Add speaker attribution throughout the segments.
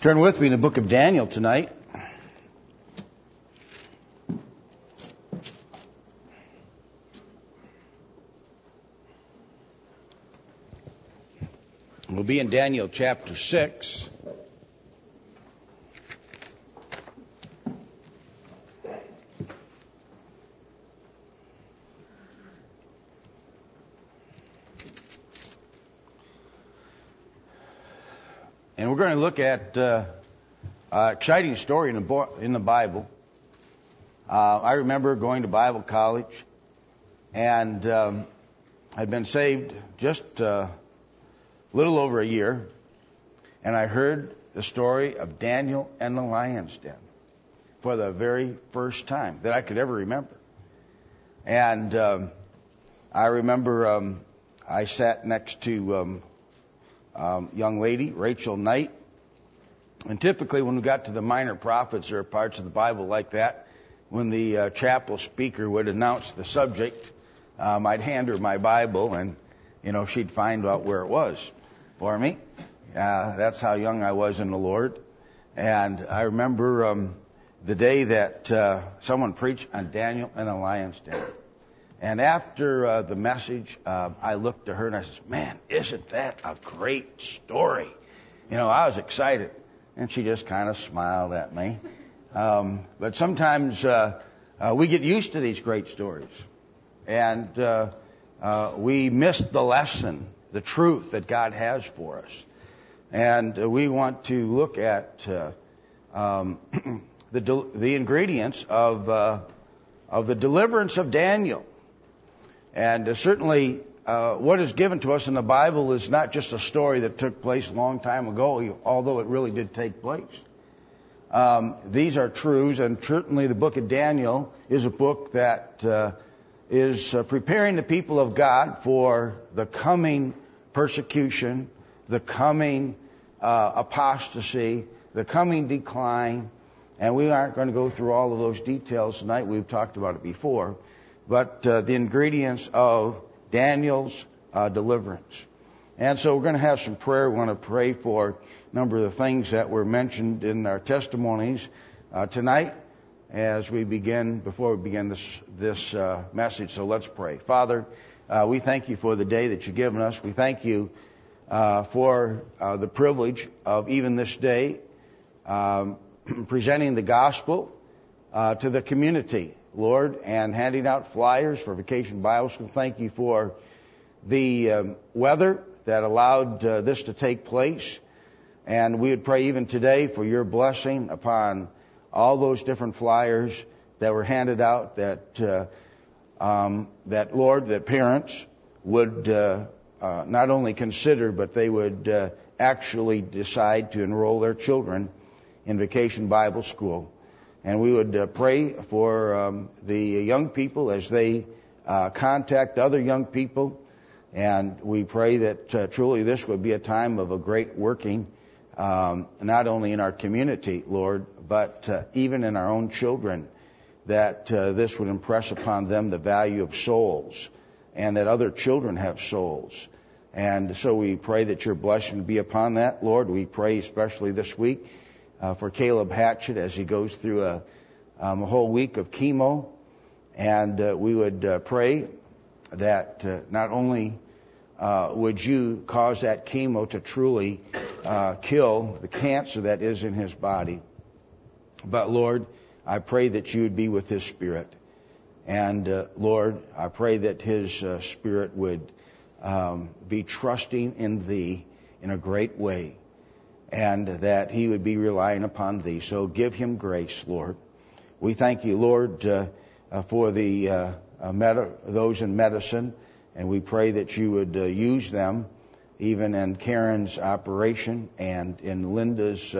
Speaker 1: Turn with me in the book of Daniel tonight. We'll be in Daniel chapter 6. And we're going to look at an exciting story in the Bible. I remember going to Bible college and I'd been saved just a little over a year, and I heard the story of Daniel and the lion's den for the very first time that I could ever remember. And I remember I sat next to young lady, Rachel Knight. And typically when we got to the minor prophets or parts of the Bible like that, when the chapel speaker would announce the subject, I'd hand her my Bible and, she'd find out where it was for me. That's how young I was in the Lord. And I remember the day that someone preached on Daniel and the lion's den. And after the message, I looked to her and I said, "Man, isn't that a great story?" I was excited. And she just kind of smiled at me. But sometimes we get used to these great stories. And we miss the lesson, the truth that God has for us. And we want to look at the ingredients of the deliverance of Daniel. And certainly what is given to us in the Bible is not just a story that took place a long time ago, although it really did take place. These are truths, and certainly the book of Daniel is a book that is preparing the people of God for the coming persecution, the coming apostasy, the coming decline. And we aren't going to go through all of those details tonight. We've talked about it before. But the ingredients of Daniel's deliverance. And so we're going to have some prayer. We want to pray for a number of the things that were mentioned in our testimonies tonight before we begin this message. So let's pray. Father, we thank you for the day that you've given us. We thank you for the privilege of even this day presenting the gospel to the community, Lord, and handing out flyers for Vacation Bible School. Thank you for the weather that allowed this to take place. And we would pray even today for your blessing upon all those different flyers that were handed out, that Lord, that parents would not only consider, but they would actually decide to enroll their children in Vacation Bible School. And we would pray for the young people as they contact other young people. And we pray that truly this would be a time of a great working, not only in our community, Lord, but even in our own children, that this would impress upon them the value of souls and that other children have souls. And so we pray that your blessing would be upon that, Lord. We pray especially this week for Caleb Hatchett as he goes through a whole week of chemo. And we would pray that not only would you cause that chemo to truly kill the cancer that is in his body, but Lord, I pray that you would be with his spirit. And Lord, I pray that his spirit would be trusting in thee in a great way, and that he would be relying upon thee. So give him grace, Lord. We thank you, Lord, for the those in medicine, and we pray that you would use them even in Karen's operation and in Linda's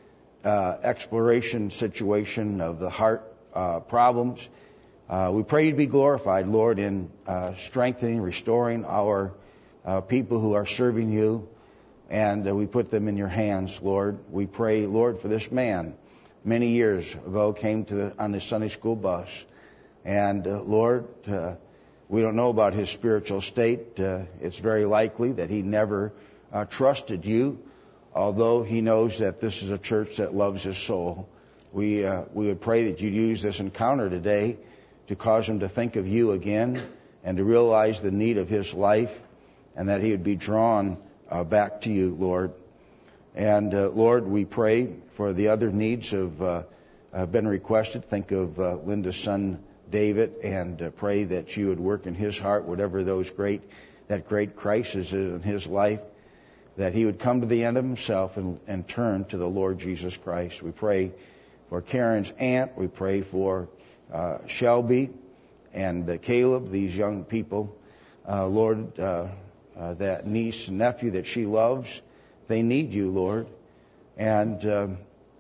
Speaker 1: exploration situation of the heart problems. We pray you'd be glorified, Lord, in strengthening, restoring our people who are serving you. And we put them in your hands, Lord. We pray, Lord, for this man. Many years ago, came on the Sunday school bus. And Lord, we don't know about his spiritual state. It's very likely that he never trusted you although he knows that this is a church that loves his soul. We would pray that you'd use this encounter today to cause him to think of you again and to realize the need of his life, and that he would be drawn back to you, Lord. And Lord, we pray for the other needs have been requested. Think of Linda's son David, and pray that you would work in his heart, whatever that great crisis is in his life, that he would come to the end of himself and turn to the Lord Jesus Christ. We pray for Karen's aunt. We pray for Shelby and Caleb, these young people. Lord, that niece and nephew that she loves, they need you, Lord. And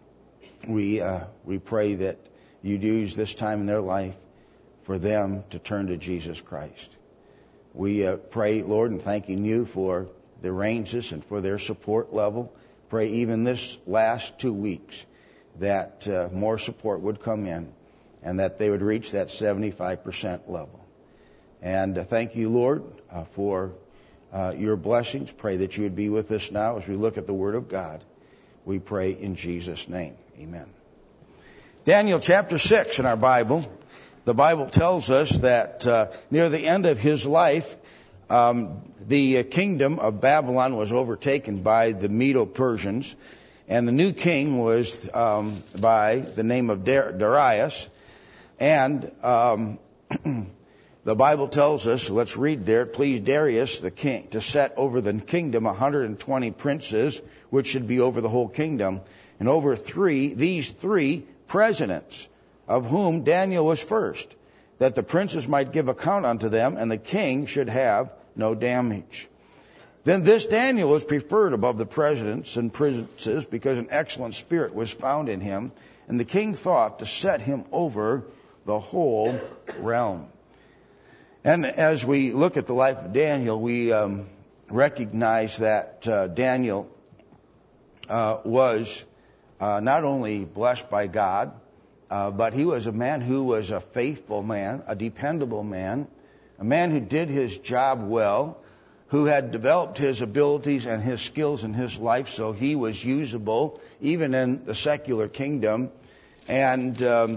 Speaker 1: we pray that you'd use this time in their life for them to turn to Jesus Christ. We pray, Lord, and thanking you for the Ranges and for their support level. Pray even this last 2 weeks that more support would come in and that they would reach that 75% level. And thank you, Lord, for your blessings. Pray that you would be with us now as we look at the Word of God. We pray in Jesus' name. Amen. Daniel chapter 6 in our Bible. The Bible tells us that near the end of his life, the kingdom of Babylon was overtaken by the Medo-Persians, and the new king was by the name of Darius. And the Bible tells us, let's read there, it pleased Darius the king to set over the kingdom 120 princes, which should be over the whole kingdom, and over these three presidents, of whom Daniel was first, that the princes might give account unto them, and the king should have no damage. Then this Daniel was preferred above the presidents and princes, because an excellent spirit was found in him, and the king thought to set him over the whole realm. And as we look at the life of Daniel, we recognize that Daniel was not only blessed by God, but he was a man who was a faithful man, a dependable man, a man who did his job well, who had developed his abilities and his skills in his life so he was usable even in the secular kingdom. And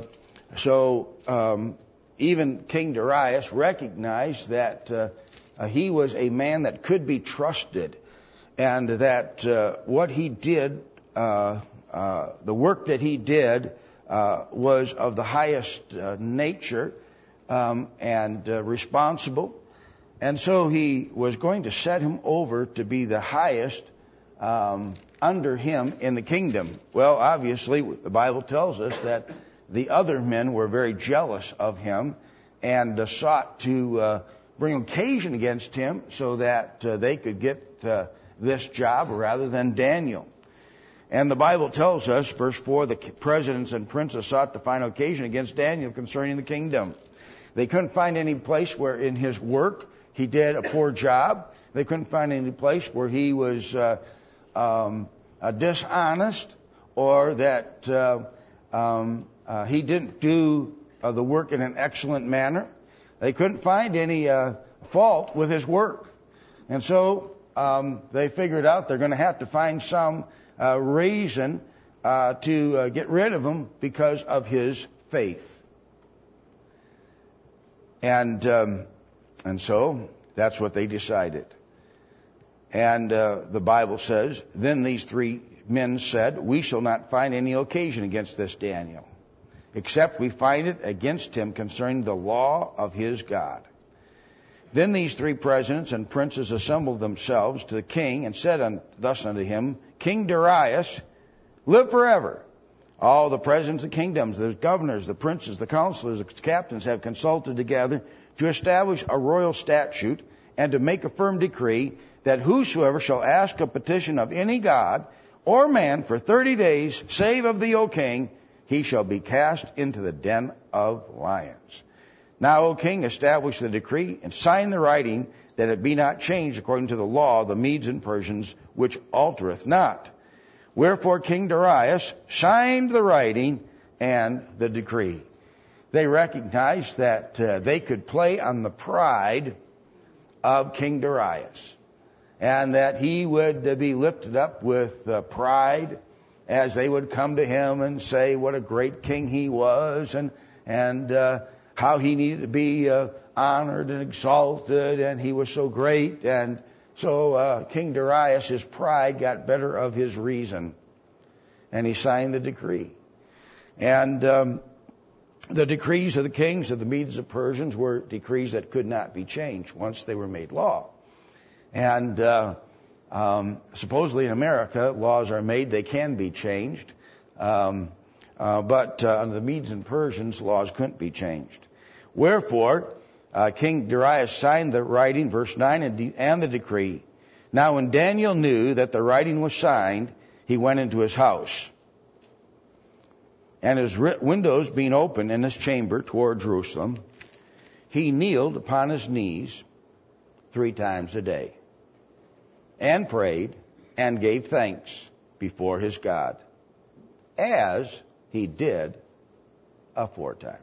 Speaker 1: even King Darius recognized that he was a man that could be trusted, and that what he did, the work that he did, was of the highest nature and responsible. And so he was going to set him over to be the highest under him in the kingdom. Well, obviously, the Bible tells us that the other men were very jealous of him and sought to bring occasion against him so that they could get this job rather than Daniel. And the Bible tells us, verse 4, the presidents and princes sought to find occasion against Daniel concerning the kingdom. They couldn't find any place where in his work he did a poor job. They couldn't find any place where he was dishonest, or that he didn't do the work in an excellent manner. They couldn't find any fault with his work. And so they figured out they're going to have to find some reason to get rid of him because of his faith. And so that's what they decided. And the Bible says, then these three men said, we shall not find any occasion against this Daniel, except we find it against him concerning the law of his God. Then these three presidents and princes assembled themselves to the king and said thus unto him, King Darius, live forever. All the presidents of kingdoms, the governors, the princes, the counselors, the captains have consulted together to establish a royal statute and to make a firm decree that whosoever shall ask a petition of any god or man for 30 days, save of thee, O king, he shall be cast into the den of lions. Now, O king, establish the decree and sign the writing, that it be not changed according to the law of the Medes and Persians, which altereth not. Wherefore King Darius signed the writing and the decree. They recognized that they could play on the pride of King Darius. and that he would be lifted up with pride as they would come to him and say what a great king he was, and how he needed to be honored and exalted, and he was so great. And so King Darius, his pride got better of his reason, and he signed the decree. And the decrees of the kings of the Medes and Persians were decrees that could not be changed once they were made law. And supposedly in America, laws are made, they can be changed. But under the Medes and Persians, laws couldn't be changed. Wherefore, King Darius signed the writing, verse 9, and the decree. Now when Daniel knew that the writing was signed, he went into his house. And his windows being open in his chamber toward Jerusalem, he kneeled upon his knees 3 times a day, and prayed and gave thanks before his God, as he did aforetime.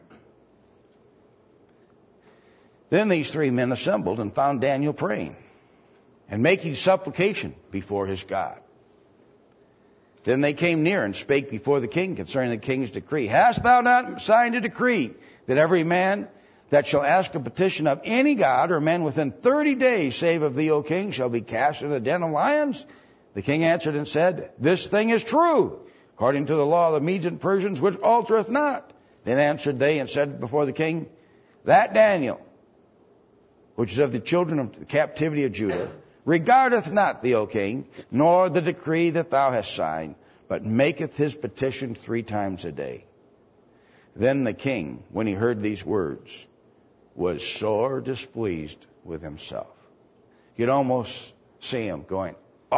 Speaker 1: Then these 3 men assembled and found Daniel praying and making supplication before his God. Then they came near and spake before the king concerning the king's decree. Hast thou not signed a decree that every man that shall ask a petition of any god or man within 30 days, save of thee, O king, shall be cast into the den of lions? The king answered and said, This thing is true, according to the law of the Medes and Persians, which altereth not. Then answered they and said before the king, That Daniel, which is of the children of the captivity of Judah, regardeth not thee, O king, nor the decree that thou hast signed, but maketh his petition 3 times a day. Then the king, when he heard these words, was sore displeased with himself. You'd almost see him going,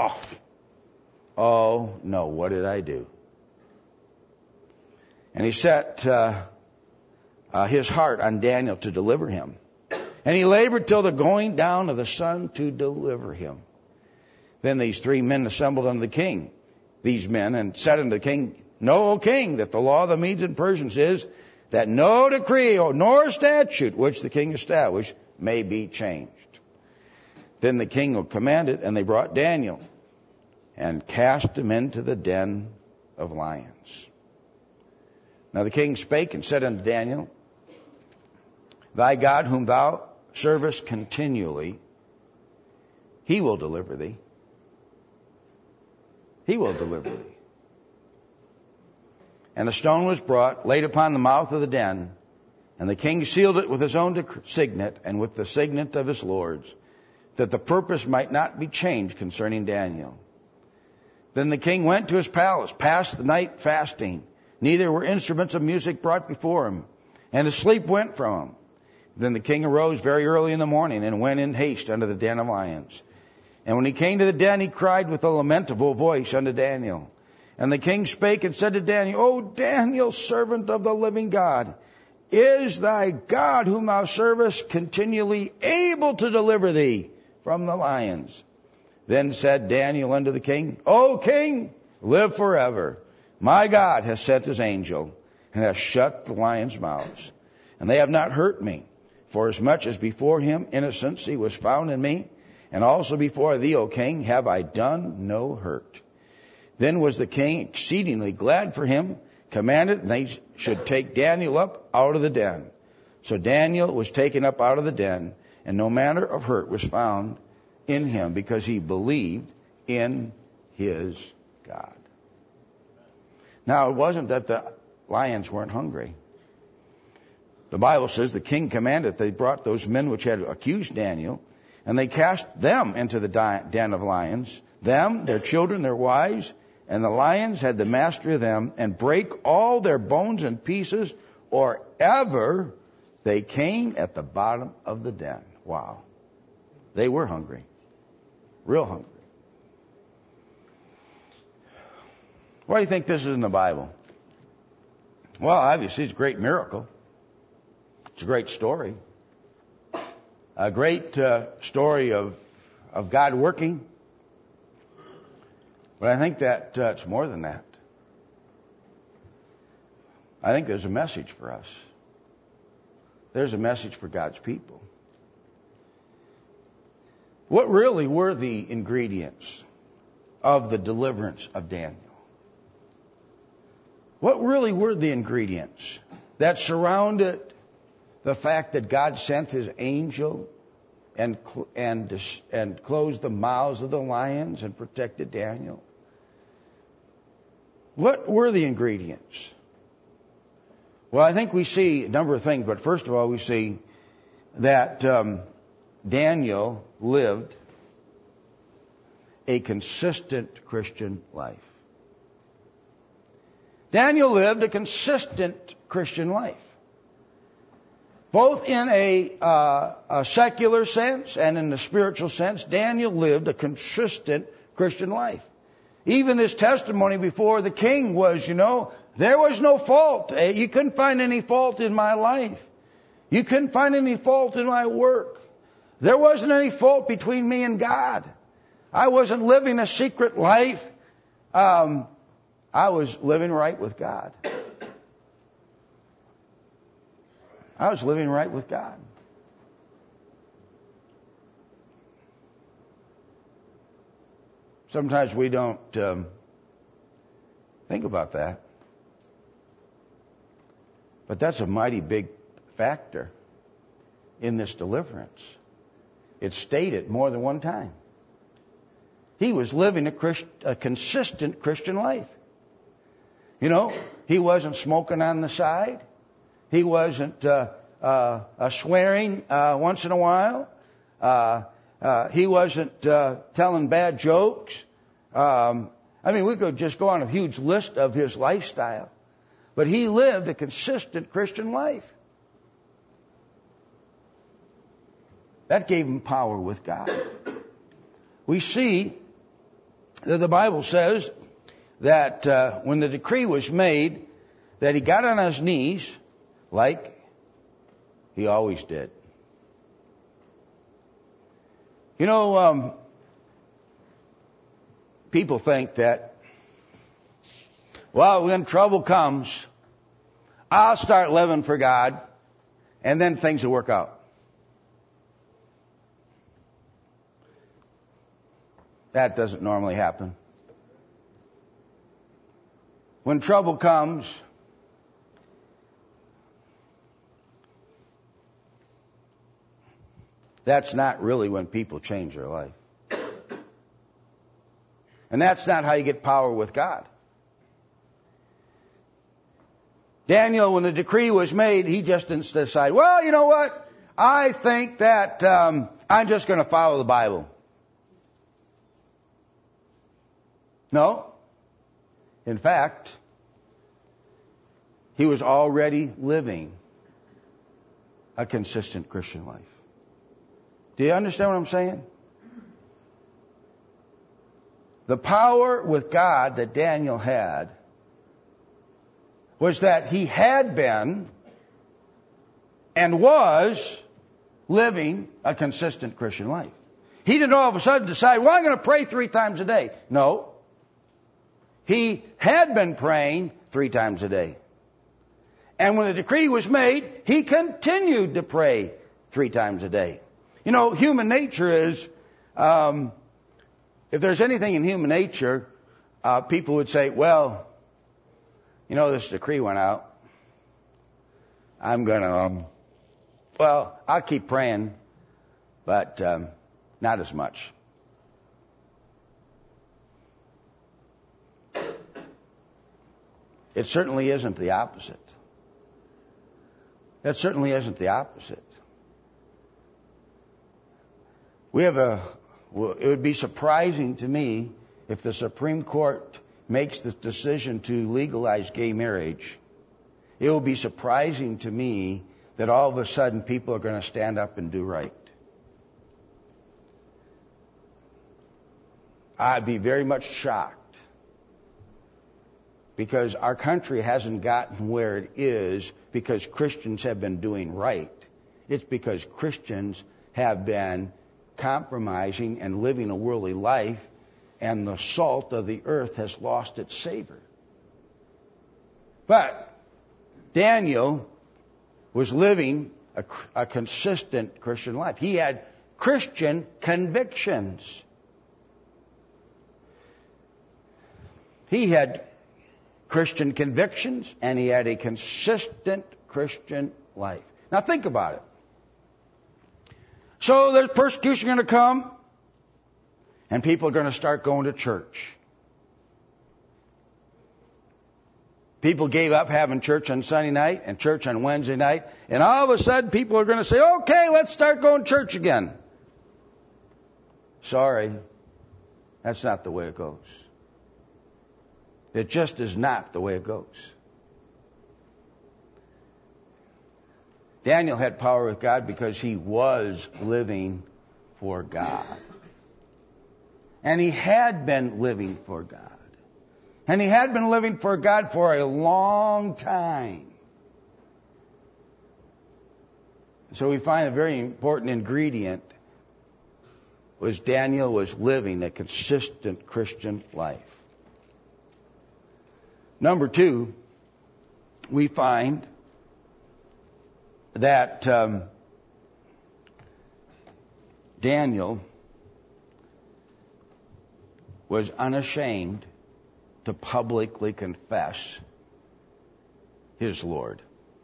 Speaker 1: oh no, what did I do? And he set his heart on Daniel to deliver him. And he labored till the going down of the sun to deliver him. Then these 3 men assembled unto the king, these men, and said unto the king, Know, O king, that the law of the Medes and Persians is that no decree nor statute which the king established may be changed. Then the king commanded, and they brought Daniel and cast him into the den of lions. Now the king spake and said unto Daniel, Thy God whom thou servest continually, he will deliver thee. He will deliver thee. And a stone was brought, laid upon the mouth of the den, and the king sealed it with his own signet and with the signet of his lords, that the purpose might not be changed concerning Daniel. Then the king went to his palace, passed the night fasting. Neither were instruments of music brought before him, and his sleep went from him. Then the king arose very early in the morning and went in haste unto the den of lions. And when he came to the den, he cried with a lamentable voice unto Daniel. And the king spake and said to Daniel, O Daniel, servant of the living God, is thy God whom thou servest continually able to deliver thee from the lions? Then said Daniel unto the king, O king, live forever. My God has sent his angel and has shut the lions' mouths, and they have not hurt me. For as much as before him innocency was found in me, and also before thee, O king, have I done no hurt. Then was the king exceedingly glad for him, commanded they should take Daniel up out of the den. So Daniel was taken up out of the den, and no manner of hurt was found in him, because he believed in his God. Now, it wasn't that the lions weren't hungry. The Bible says the king commanded they brought those men which had accused Daniel, and they cast them into the den of lions, them, their children, their wives, and the lions had the mastery of them, and brake all their bones in pieces, or ever they came at the bottom of the den. Wow. They were hungry. Real hungry. Why do you think this is in the Bible? Well, obviously it's a great miracle. It's a great story. A great story of God working. But I think that it's more than that. I think there's a message for us. There's a message for God's people. What really were the ingredients of the deliverance of Daniel? What really were the ingredients that surrounded the fact that God sent his angel and closed the mouths of the lions and protected Daniel? What were the ingredients? Well, I think we see a number of things, but first of all, we see that Daniel lived a consistent Christian life. Daniel lived a consistent Christian life, both in a secular sense and in the spiritual sense. Daniel lived a consistent Christian life. Even his testimony before the king was, there was no fault. You couldn't find any fault in my life. You couldn't find any fault in my work. There wasn't any fault between me and God. I wasn't living a secret life. I was living right with God. I was living right with God. Sometimes we don't think about that. But that's a mighty big factor in this deliverance. It's stated more than one time. He was living a consistent Christian life. He wasn't smoking on the side. He wasn't swearing once in a while. He wasn't telling bad jokes. We could just go on a huge list of his lifestyle. But he lived a consistent Christian life. That gave him power with God. We see that the Bible says that when the decree was made, that he got on his knees like he always did. People think that, when trouble comes, I'll start living for God, and then things will work out. That doesn't normally happen. When trouble comes, that's not really when people change their life. And that's not how you get power with God. Daniel, when the decree was made, he just didn't decide, you know what? I think that I'm just going to follow the Bible. No. In fact, he was already living a consistent Christian life. Do you understand what I'm saying? The power with God that Daniel had was that he had been and was living a consistent Christian life. He didn't all of a sudden decide, I'm going to pray 3 times a day. No. He had been praying 3 times a day. And when the decree was made, he continued to pray 3 times a day. Human nature is, if there's anything in human nature, people would say, this decree went out. I'm going to, I'll keep praying, but not as much. It certainly isn't the opposite. That certainly isn't the opposite. It would be surprising to me if the Supreme Court makes this decision to legalize gay marriage. It will be surprising to me that all of a sudden people are going to stand up and do right. I'd be very much shocked, because our country hasn't gotten where it is because Christians have been doing right. It's because Christians have been compromising and living a worldly life, and the salt of the earth has lost its savor. But Daniel was living a consistent Christian life. He had Christian convictions. He had Christian convictions, and he had a consistent Christian life. Now think about it. So there's persecution going to come, and people are going to start going to church. People gave up having church on Sunday night and church on Wednesday night, and all of a sudden people are going to say, okay, let's start going to church again. Sorry, that's not the way it goes. It just is not the way it goes. Daniel had power with God because he was living for God. And he had been living for God. And he had been living for God for a long time. So we find a very important ingredient was Daniel was living a consistent Christian life. Number two, we find that Daniel was unashamed to publicly confess his Lord.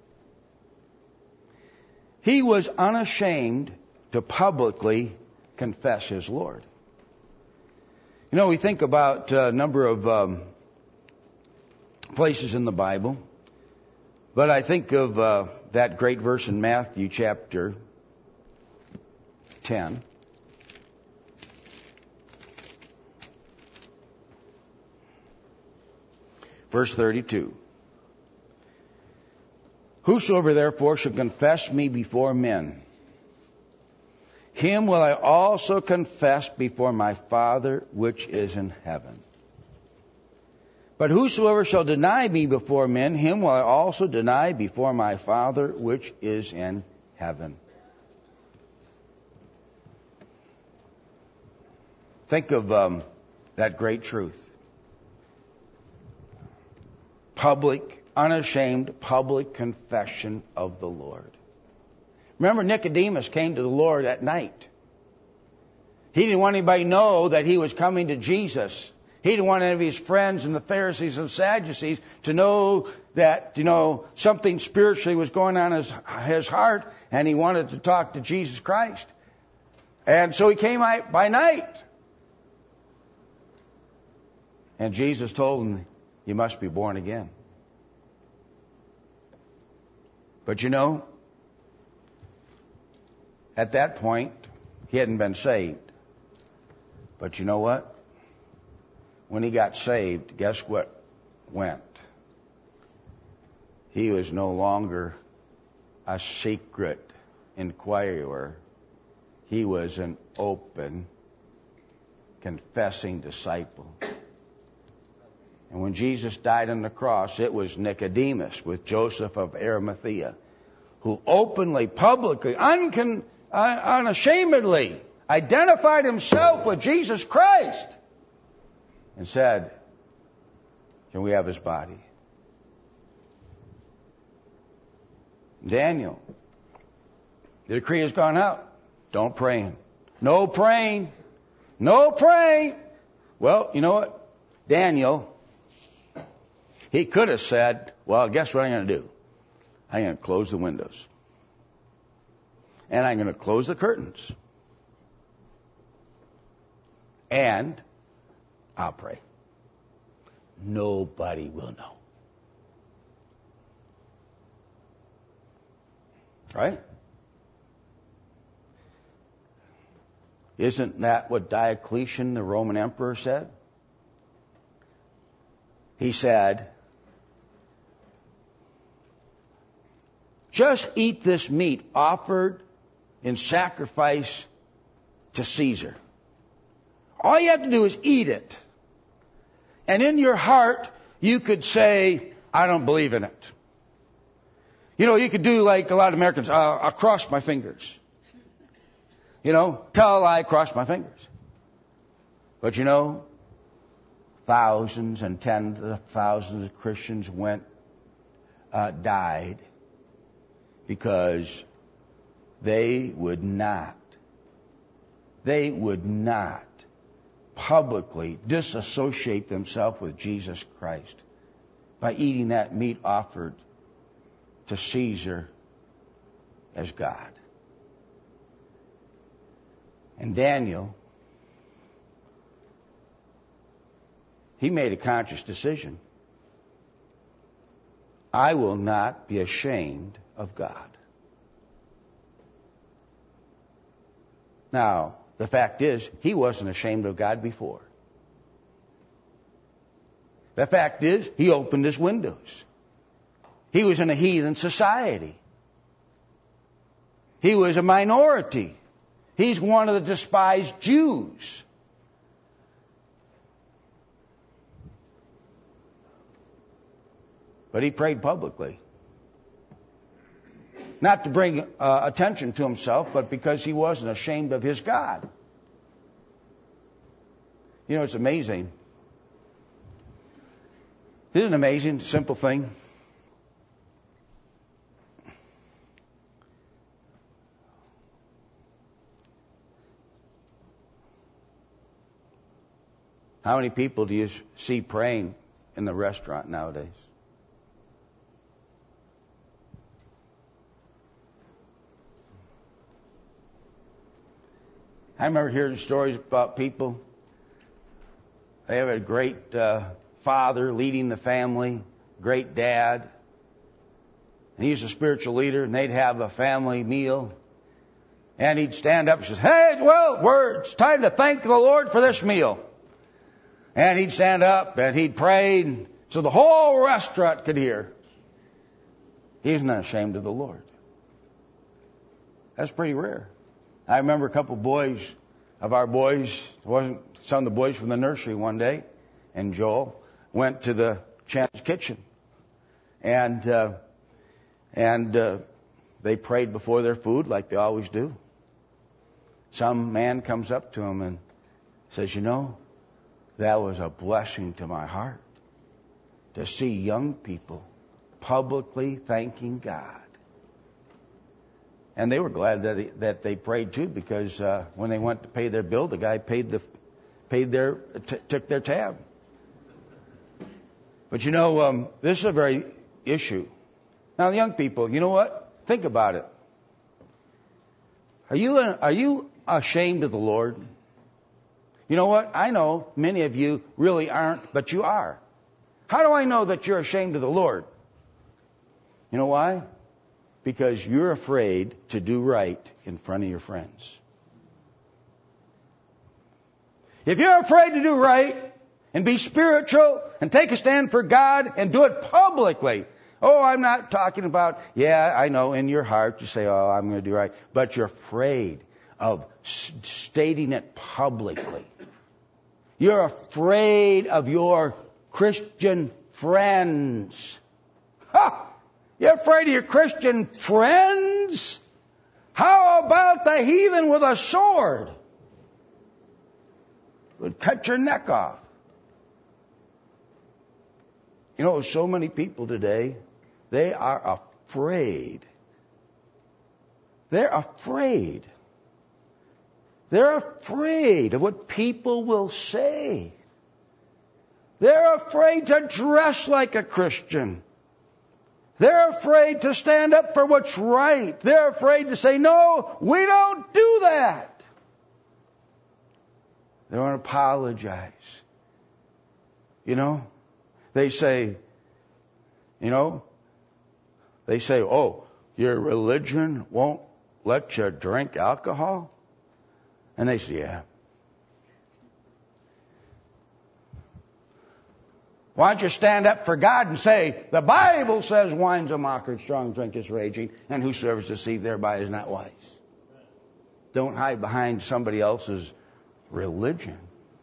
Speaker 1: He was unashamed to publicly confess his Lord. You know, we think about a number of places in the Bible, but I think of that great verse in Matthew chapter 10. Verse 32. Whosoever therefore shall confess me before men, him will I also confess before my Father which is in heaven. But whosoever shall deny me before men, him will I also deny before my Father which is in heaven. Think of that great truth. Public, unashamed, public confession of the Lord. Remember, Nicodemus came to the Lord at night. He didn't want anybody to know that he was coming to Jesus. He didn't want any of his friends and the Pharisees and Sadducees to know that, something spiritually was going on in his heart, and he wanted to talk to Jesus Christ. And so he came by night. And Jesus told him, you must be born again. But at that point, he hadn't been saved. But you know what? When he got saved, guess what went? He was no longer a secret inquirer. He was an open, confessing disciple. And when Jesus died on the cross, it was Nicodemus with Joseph of Arimathea who openly, publicly, unashamedly identified himself with Jesus Christ and said, can we have his body? Daniel, the decree has gone out. Don't pray. No praying. No praying. Well, you know what? Daniel, he could have said, well, guess what I'm going to do? I'm going to close the windows. And I'm going to close the curtains. And I'll pray. Nobody will know. Right? Isn't that what Diocletian, the Roman emperor, said? He said, just eat this meat offered in sacrifice to Caesar. All you have to do is eat it. And in your heart, you could say, I don't believe in it. You could do like a lot of Americans, I'll cross my fingers. Tell a lie, cross my fingers. But thousands and tens of thousands of Christians died because they would not they would not publicly disassociate themselves with Jesus Christ by eating that meat offered to Caesar as God. And Daniel, he made a conscious decision. I will not be ashamed of God. Now, the fact is, he wasn't ashamed of God before. The fact is, he opened his windows. He was in a heathen society. He was a minority. He's one of the despised Jews. But he prayed publicly. Not to bring attention to himself, but because he wasn't ashamed of his God. You know, it's amazing. Isn't it an amazing, simple thing? How many people do you see praying in the restaurant nowadays? I remember hearing stories about people. They have a great father leading the family, great dad. And he's a spiritual leader, and they'd have a family meal. And he'd stand up and say, "Hey, well, it's time to thank the Lord for this meal." And he'd stand up and he'd pray so the whole restaurant could hear. He's not ashamed of the Lord. That's pretty rare. I remember a couple of our boys, some of the boys from the nursery one day, and Joel went to the Chan's kitchen. And they prayed before their food like they always do. Some man comes up to him and says, "You know, that was a blessing to my heart to see young people publicly thanking God." And they were glad that they prayed too, because when they went to pay their bill, the guy took their tab. But you know, this is a very issue. Now, the young people, you know what? Think about it. Are you ashamed of the Lord? You know what? I know many of you really aren't, but you are. How do I know that you're ashamed of the Lord? You know why? Because you're afraid to do right in front of your friends. If you're afraid to do right and be spiritual and take a stand for God and do it publicly. Oh, I'm not talking about, yeah, I know in your heart you say, "Oh, I'm going to do right." But you're afraid of stating it publicly. You're afraid of your Christian friends. Ha! You're afraid of your Christian friends? How about the heathen with a sword? Would cut your neck off. You know, so many people today, they are afraid. They're afraid. They're afraid of what people will say. They're afraid to dress like a Christian. They're afraid to stand up for what's right. They're afraid to say, "No, we don't do that." They won't apologize. You know, they say, "Oh, your religion won't let you drink alcohol?" And they say, "Yeah." Why don't you stand up for God and say, "The Bible says wine's a mocker, strong drink is raging, and whosoever is deceived thereby is not wise." Don't hide behind somebody else's religion.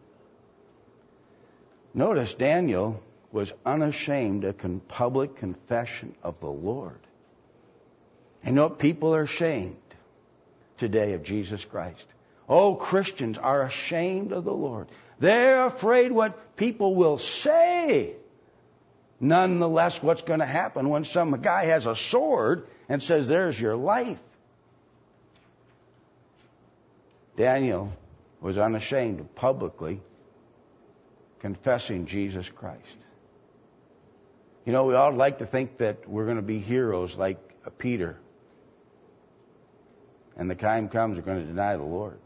Speaker 1: Notice Daniel was unashamed of public confession of the Lord. And you know what? People are ashamed today of Jesus Christ. Oh, Christians are ashamed of the Lord. They're afraid what people will say. Nonetheless, what's going to happen when some guy has a sword and says, "There's your life"? Daniel was unashamed of publicly confessing Jesus Christ. You know, we all like to think that we're going to be heroes like Peter. And the time comes we're going to deny the Lord.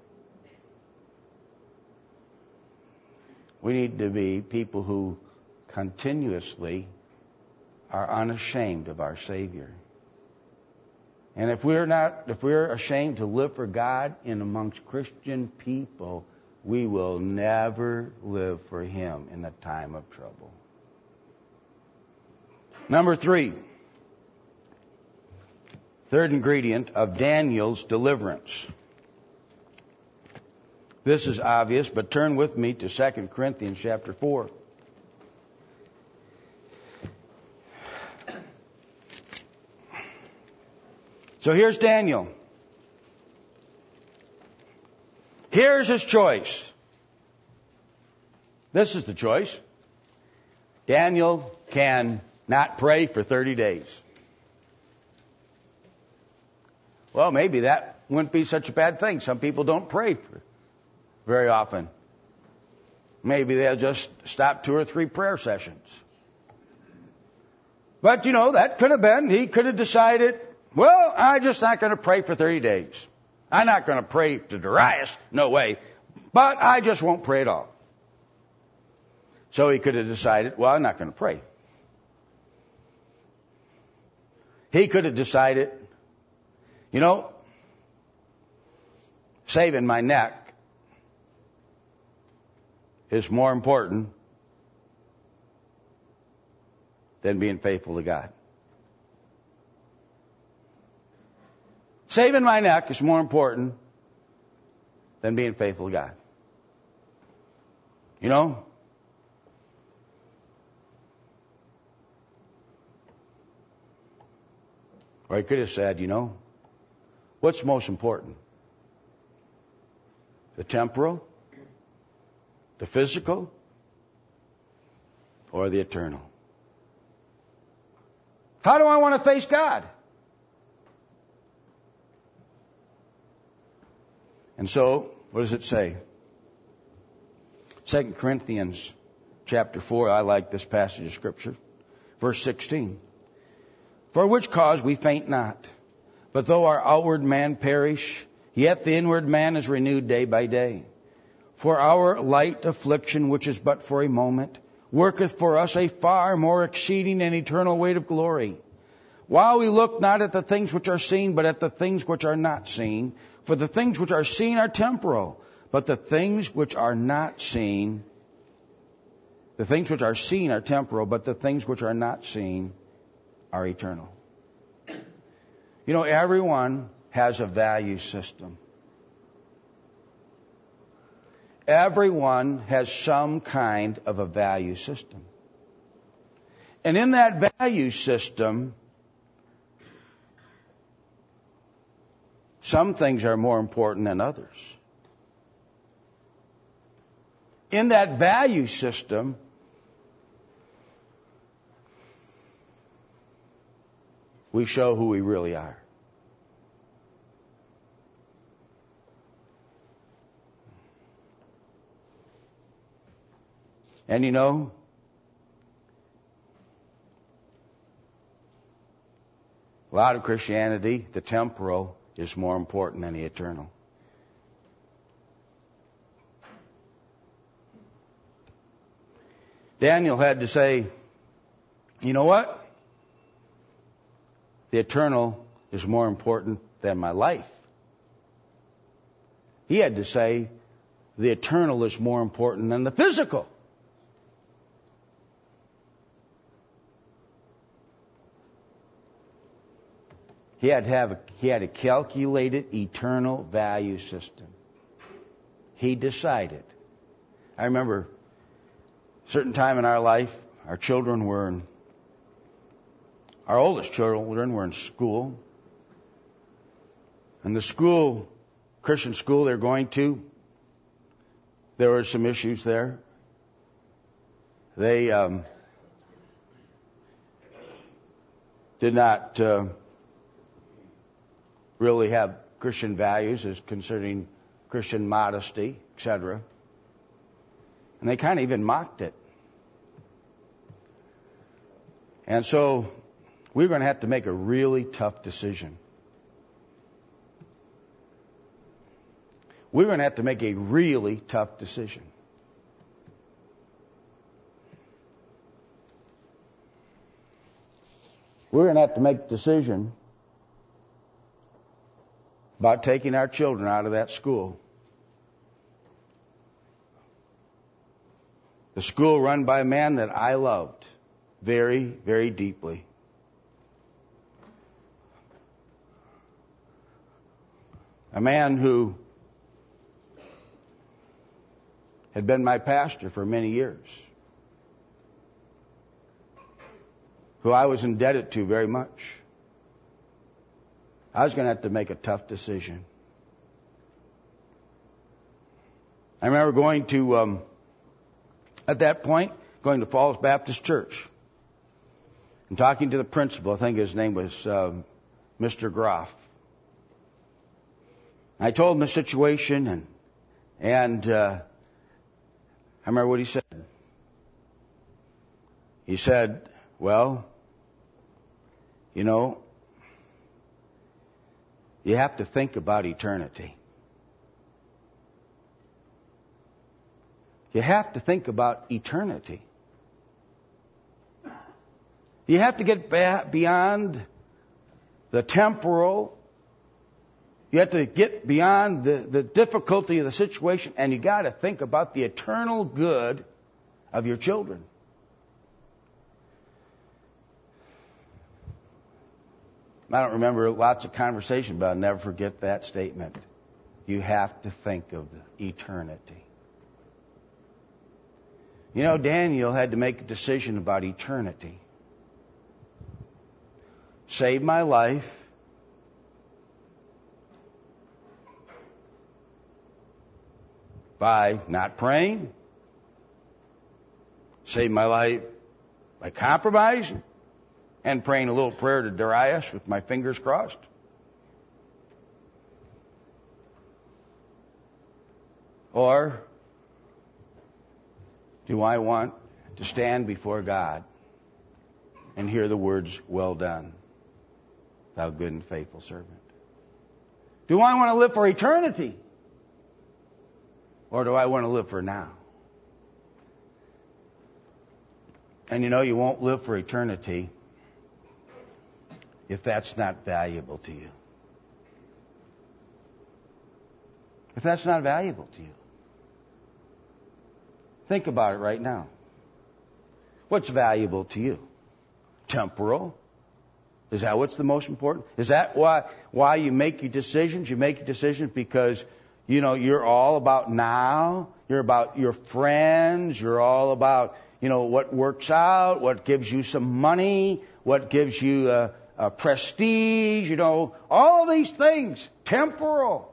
Speaker 1: We need to be people who continuously are unashamed of our Savior. And if we're ashamed to live for God in amongst Christian people, we will never live for Him in a time of trouble. Number 3, third ingredient of Daniel's deliverance. This is obvious, but turn with me to 2 Corinthians chapter 4. So here's Daniel. Here's his choice. This is the choice. Daniel can not pray for 30 days. Well, maybe that wouldn't be such a bad thing. Some people don't pray very often. Maybe they'll just stop 2 or 3 prayer sessions. But, you know, that could have been. He could have decided, well, I'm just not going to pray for 30 days. I'm not going to pray to Darius. No way. But I just won't pray at all. So he could have decided, well, I'm not going to pray. He could have decided, you know, saving my neck is more important than being faithful to God. Saving my neck is more important than being faithful to God. You know? Or he could have said, you know, what's most important? The temporal, the physical, or the eternal? How do I want to face God? And so, what does it say? 2 Corinthians chapter 4, I like this passage of Scripture. Verse 16. For which cause we faint not, but though our outward man perish, yet the inward man is renewed day by day. For our light affliction, which is but for a moment, worketh for us a far more exceeding and eternal weight of glory. While we look not at the things which are seen, but at the things which are not seen. For the things which are seen are temporal, but the things which are not seen, the things which are seen are temporal, but the things which are not seen are eternal. You know, everyone has a value system. Everyone has some kind of a value system. And in that value system, some things are more important than others. In that value system, we show who we really are. And you know, a lot of Christianity, the temporal, is more important than the eternal. Daniel had to say, you know what? The eternal is more important than my life. He had to say, the eternal is more important than the physical. He had a calculated eternal value system. He decided. I remember a certain time in our life, our oldest children were in school. And the school, Christian school they're going to, there were some issues there. They did not really have Christian values as concerning Christian modesty, etc. And they kind of even mocked it. And so we're going to have to make a really tough decision. We're going to have to make a really tough decision. We're going to have to make a decision about taking our children out of that school. The school run by a man that I loved very, very deeply. A man who had been my pastor for many years, who I was indebted to very much. I was going to have to make a tough decision. I remember going to, at that point, going to Falls Baptist Church and talking to the principal. I think his name was Mr. Groff. I told him the situation, and I remember what he said. He said, well, you know, you have to think about eternity. You have to think about eternity. You have to get beyond the temporal. You have to get beyond the difficulty of the situation, and you got to think about the eternal good of your children. I don't remember lots of conversation, but I'll never forget that statement. You have to think of the eternity. You know, Daniel had to make a decision about eternity. Save my life. By not praying. Save my life by compromising and praying a little prayer to Darius with my fingers crossed. Or do I want to stand before God and hear the words, well done, thou good and faithful servant? Do I want to live for eternity? Or do I want to live for now? And you know, you won't live for eternity if that's not valuable to you. If that's not valuable to you. Think about it right now. What's valuable to you? Temporal? Is that what's the most important? Is that why you make your decisions? You make your decisions because, you know, you're all about now. You're about your friends. You're all about, you know, what works out, what gives you some money, what gives you prestige, you know, all these things, temporal.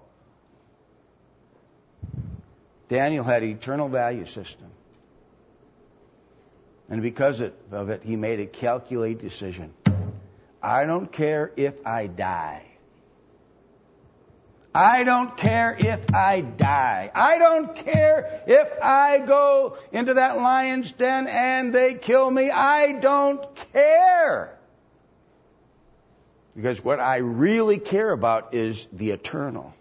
Speaker 1: Daniel had an eternal value system. And because of it, he made a calculated decision. I don't care if I die. I don't care if I die. I don't care if I go into that lion's den and they kill me. I don't care. Because what I really care about is the eternal.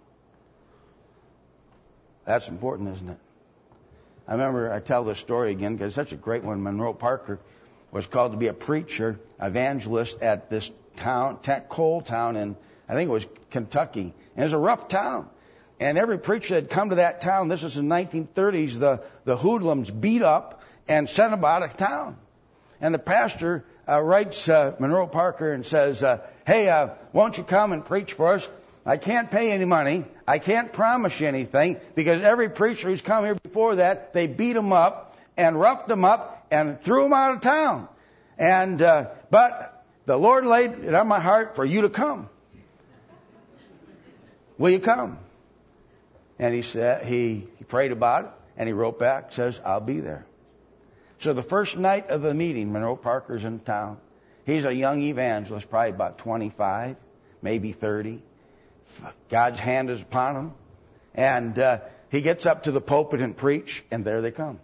Speaker 1: That's important, isn't it? I remember, I tell this story again because it's such a great one. Monroe Parker was called to be a preacher, evangelist at this town, coal town in, I think it was Kentucky. And it was a rough town. And every preacher that had come to that town, this was in the 1930s, the hoodlums beat up and sent them out of town. And the pastor writes Monroe Parker and says, hey, won't you come and preach for us? I can't pay any money. I can't promise you anything because every preacher who's come here before that, they beat him up and roughed him up and threw him out of town. And but the Lord laid it on my heart for you to come. Will you come? And he said he prayed about it and he wrote back, says, I'll be there. So the first night of the meeting, Monroe Parker's in town. He's a young evangelist, probably about 25, maybe 30. God's hand is upon him. And he gets up to the pulpit and preach, and there they come.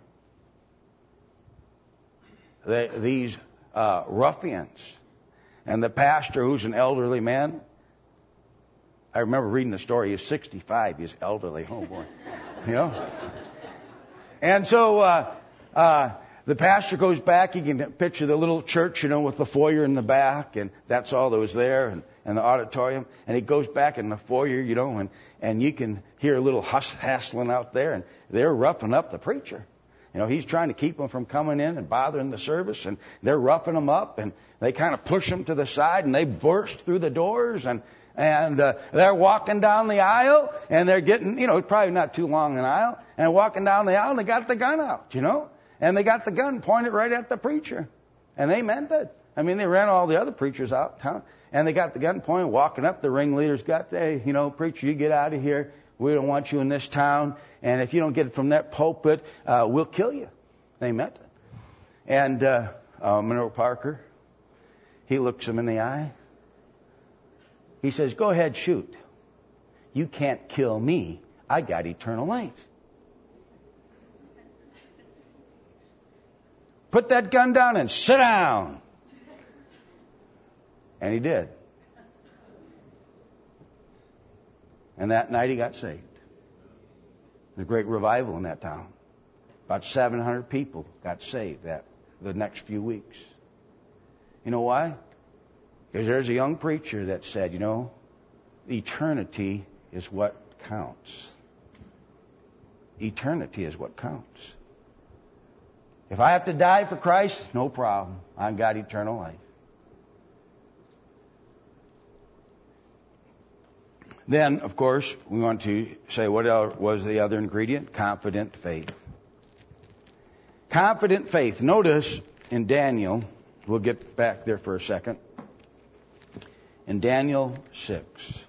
Speaker 1: These ruffians. And the pastor, who's an elderly man, I remember reading the story. He's 65. He's elderly. Oh boy, you know. And so the pastor goes back. You can picture the little church, you know, with the foyer in the back, and that's all that was there, and the auditorium. And he goes back in the foyer, you know, and you can hear a little hassling out there, and they're roughing up the preacher. You know, he's trying to keep them from coming in and bothering the service, and they're roughing them up, and they kind of push them to the side, and they burst through the doors, and they're walking down the aisle, and they're getting, you know, probably not too long an aisle, and walking down the aisle, and they got the gun out, you know, and they got the gun pointed right at the preacher, and they meant it. I mean, they ran all the other preachers out, and they got the gun pointed, walking up. The ringleaders got, hey, you know, preacher, you get out of here. We don't want you in this town, and if you don't get it from that pulpit, we'll kill you. They meant it. And Monroe Parker, he looks him in the eye. He says, go ahead, shoot. You can't kill me. I got eternal life. Put that gun down and sit down. And he did. And that night he got saved. There's a great revival in that town. About 700 people got saved the next few weeks. You know why? Because there's a young preacher that said, you know, eternity is what counts. Eternity is what counts. If I have to die for Christ, no problem. I've got eternal life. Then, of course, we want to say what else was the other ingredient? Confident faith. Confident faith. Notice in Daniel, we'll get back there for a second. In Daniel 6.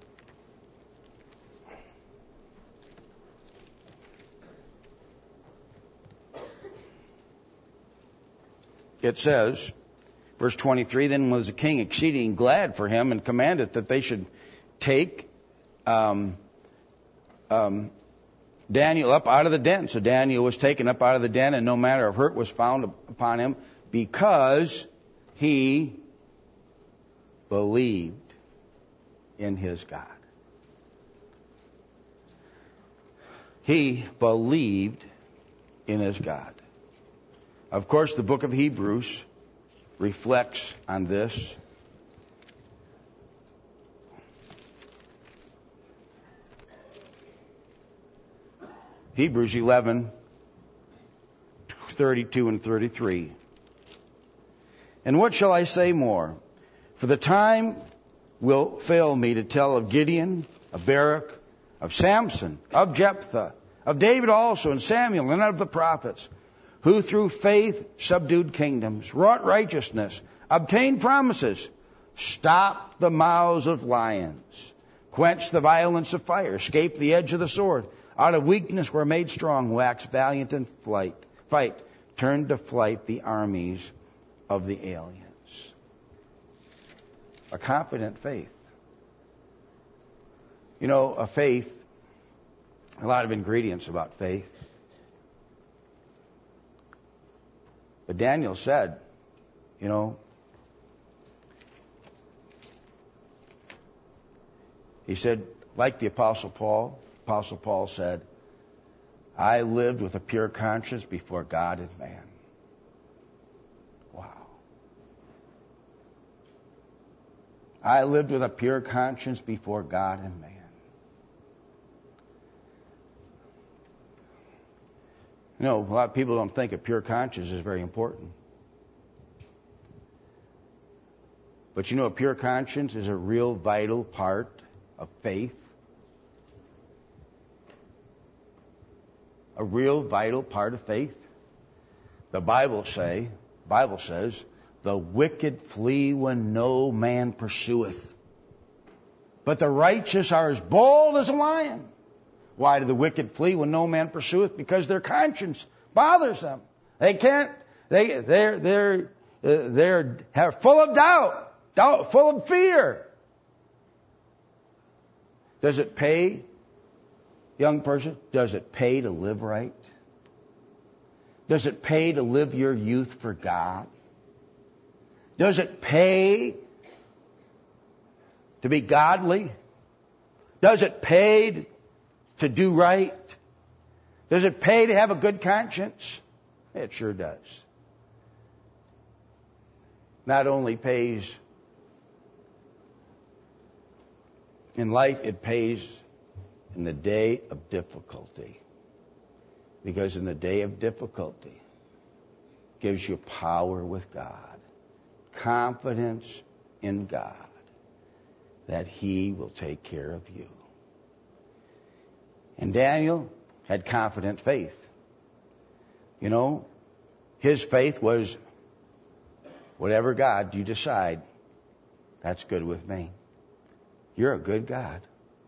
Speaker 1: It says, verse 23, then was the king exceeding glad for him and commanded that they should take Daniel up out of the den. So Daniel was taken up out of the den, and no matter of hurt was found upon him, because he believed in his God. He believed in his God. Of course, the book of Hebrews reflects on this. Hebrews 11:32 and 33. And what shall I say more? For the time will fail me to tell of Gideon, of Barak, of Samson, of Jephthah, of David also, and Samuel, and of the prophets, who through faith subdued kingdoms, wrought righteousness, obtained promises, stopped the mouths of lions, quenched the violence of fire, escaped the edge of the sword, out of weakness were made strong, waxed valiant in fight, turned to flight the armies of the aliens. A confident faith. You know, a faith, a lot of ingredients about faith. But Daniel said, you know, he said, like the Apostle Paul said, I lived with a pure conscience before God and man. Wow. I lived with a pure conscience before God and man. You know, a lot of people don't think a pure conscience is very important. But you know, a pure conscience is a real vital part of faith. A real vital part of faith. The Bible says, the wicked flee when no man pursueth, but the righteous are as bold as a lion. Why do the wicked flee when no man pursueth? Because their conscience bothers them. They can't. They're full of doubt, full of fear. Does it pay Young person, does it pay to live right? Does it pay to live your youth for God? Does it pay to be godly? Does it pay to do right? Does it pay to have a good conscience? It sure does. Not only pays in life, it pays in the day of difficulty. Because in the day of difficulty, it gives you power with God, confidence in God that He will take care of you. And Daniel had confident faith. You know, his faith was, whatever God you decide, that's good with me. You're a good God.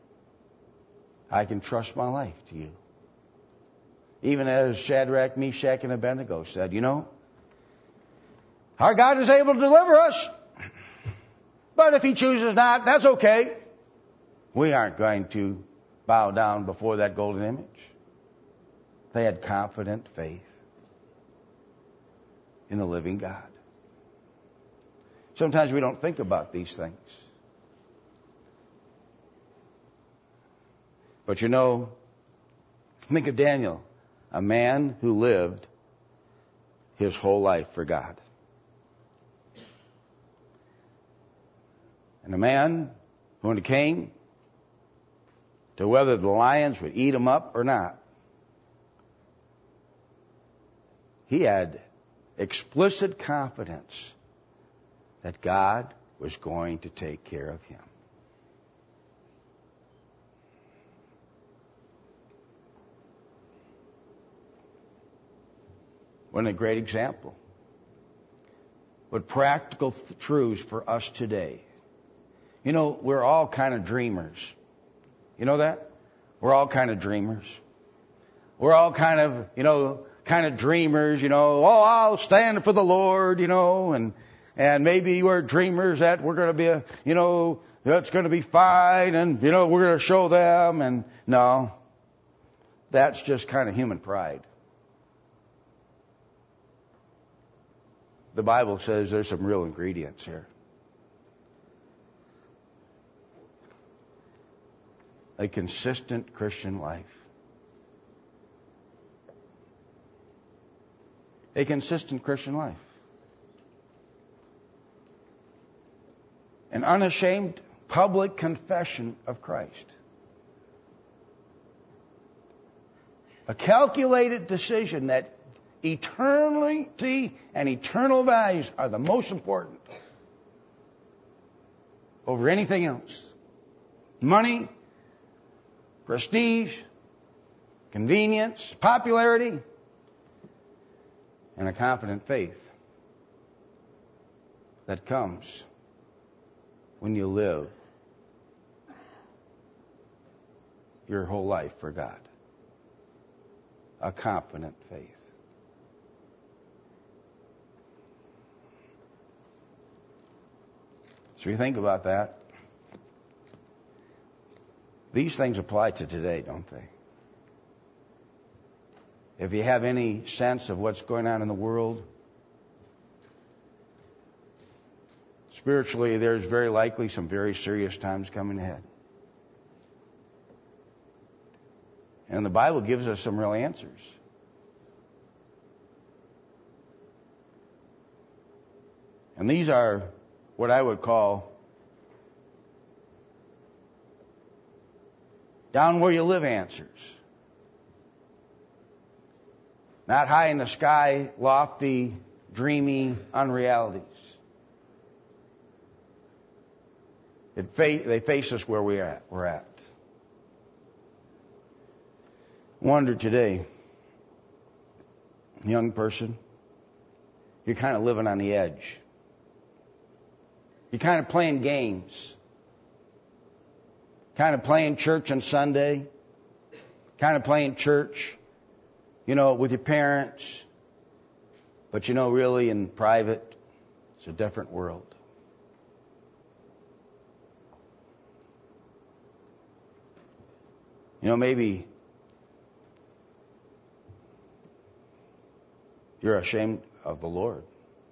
Speaker 1: I can trust my life to you. Even as Shadrach, Meshach, and Abednego said, you know, our God is able to deliver us, but if He chooses not, that's okay. We aren't going to bow down before that golden image. They had confident faith in the living God. Sometimes we don't think about these things. But you know, think of Daniel, a man who lived his whole life for God. And a man who, when it came to whether the lions would eat him up or not, he had explicit confidence that God was going to take care of him. What a great example. What practical truths for us today. You know, we're all kind of dreamers. You know that? We're all kind of dreamers. We're all kind of dreamers, oh, I'll stand for the Lord, and maybe we're dreamers that we're going to be that's going to be fine, and, we're going to show them, and no, that's just kind of human pride. The Bible says there's some real ingredients here. A consistent Christian life. A consistent Christian life. An unashamed public confession of Christ. A calculated decision that eternity and eternal values are the most important over anything else. Money, prestige, convenience, popularity, and a confident faith that comes when you live your whole life for God. A confident faith. So you think about that. These things apply to today, don't they? If you have any sense of what's going on in the world, spiritually, there's very likely some very serious times coming ahead. And the Bible gives us some real answers. And these are what I would call down where you live answers. Not high in the sky, lofty, dreamy unrealities. They face us where we're at. Wonder today, young person, you're kind of living on the edge. You're kind of playing games. Kind of playing church on Sunday. Kind of playing church, with your parents. But really in private, it's a different world. Maybe you're ashamed of the Lord.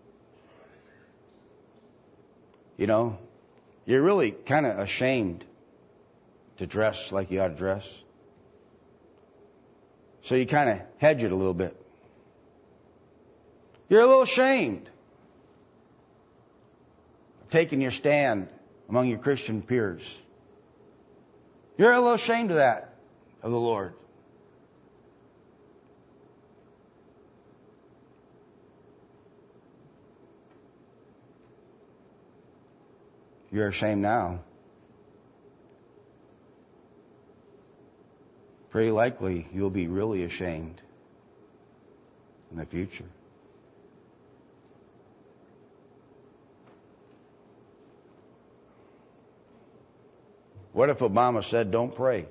Speaker 1: You know, you're really kind of ashamed to dress like you ought to dress. So you kind of hedge it a little bit. You're a little ashamed of taking your stand among your Christian peers. You're a little ashamed of that, of the Lord. You're ashamed now. Pretty likely you'll be really ashamed in the future. What if Obama said, don't pray?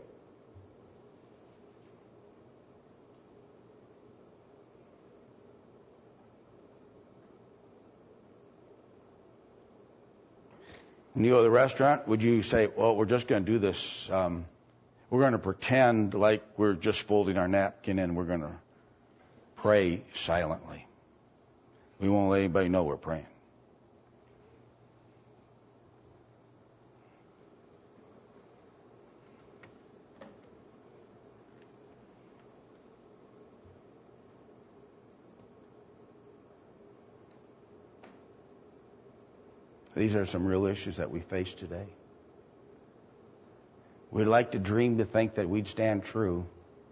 Speaker 1: When you go to the restaurant, would you say, well, we're just going to do this, we're going to pretend like we're just folding our napkin and we're going to pray silently. We won't let anybody know we're praying. These are some real issues that we face today. We'd like to dream to think that we'd stand true.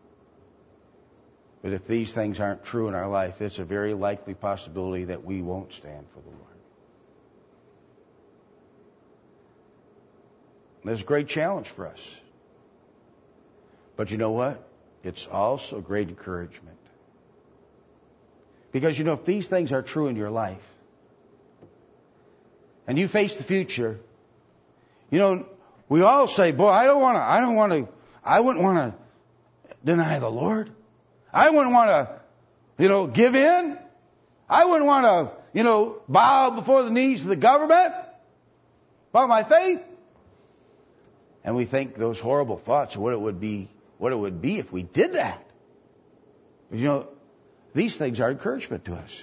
Speaker 1: But if these things aren't true in our life, it's a very likely possibility that we won't stand for the Lord. There's a great challenge for us. But you know what? It's also great encouragement. Because, you know, if these things are true in your life, and you face the future, you know, we all say, boy, I wouldn't want to deny the Lord. I wouldn't want to, give in. I wouldn't want to, bow before the knees of the government about my faith. And we think those horrible thoughts of what it would be if we did that. But, these things are encouragement to us.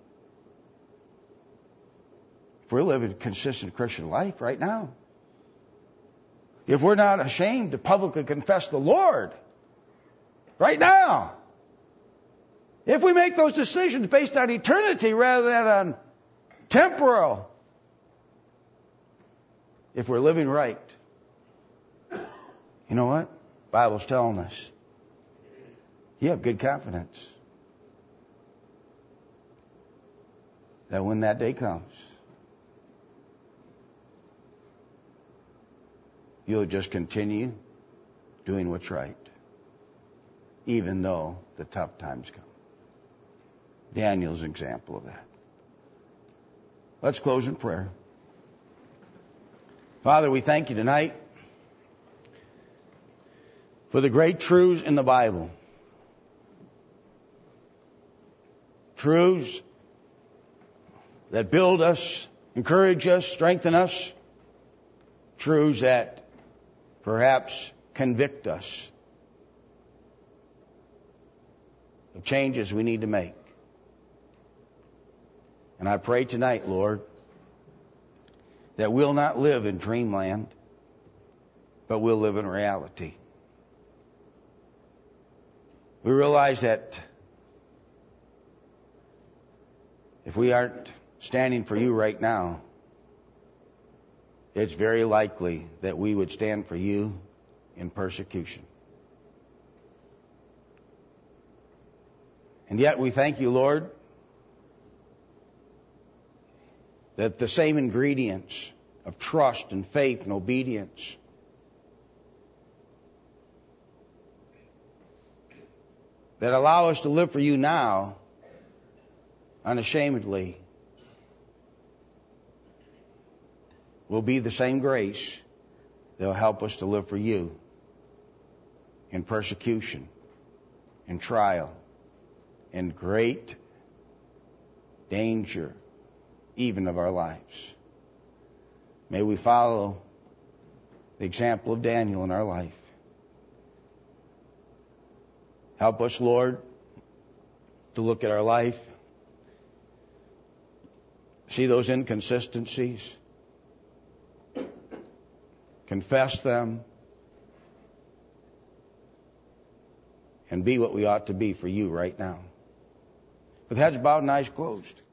Speaker 1: If we're living a consistent Christian life right now, if we're not ashamed to publicly confess the Lord right now, if we make those decisions based on eternity rather than on temporal, if we're living right, you know what? The Bible's telling us you have good confidence that when that day comes, you'll just continue doing what's right, even though the tough times come. Daniel's an example of that. Let's close in prayer. Father, we thank you tonight for the great truths in the Bible. Truths that build us, encourage us, strengthen us. Truths that perhaps convict us of changes we need to make. And I pray tonight, Lord, that we'll not live in dreamland, but we'll live in reality. We realize that if we aren't standing for you right now, it's very likely that we would stand for you in persecution. And yet we thank you, Lord, that the same ingredients of trust and faith and obedience that allow us to live for you now unashamedly will be the same grace that will help us to live for you in persecution, in trial, in great danger, even of our lives. May we follow the example of Daniel in our life. Help us, Lord, to look at our life see those inconsistencies, confess them, and be what we ought to be for you right now. With heads bowed and eyes closed.